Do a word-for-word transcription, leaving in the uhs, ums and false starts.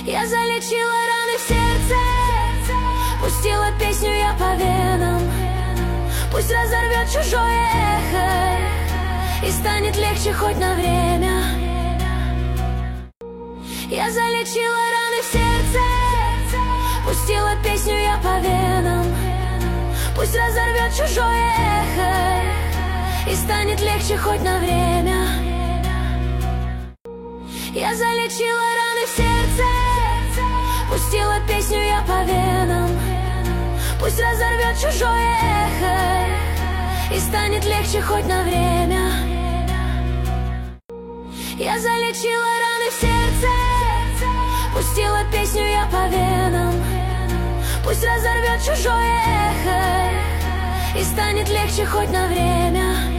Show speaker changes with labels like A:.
A: Я залечила раны в сердце, пустила песню я по венам. Пусть разорвет чужое эхо и станет легче хоть на время. Я залечила раны в сердце, пустила песню я по венам. Пусть разорвет чужое эхо и станет легче хоть на время. Я залечила раны в сердце, пустила песню я по венам. Пусть разорвет чужое эхо и станет легче хоть на время. Я залечила раны в сердце, пустила песню я по венам. Пусть разорвет чужое эхо и станет легче хоть на время.